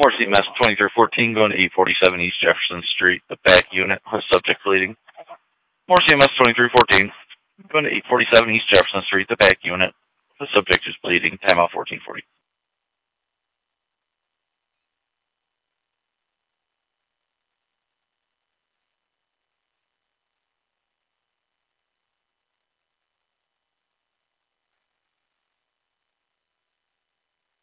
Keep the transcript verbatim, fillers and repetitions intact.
More C M S twenty-three fourteen going to eight forty-seven East Jefferson Street, the back unit, has subject bleeding. More C M S twenty-three fourteen going to eight forty-seven East Jefferson Street, the back unit, the subject is bleeding. Timeout fourteen forty.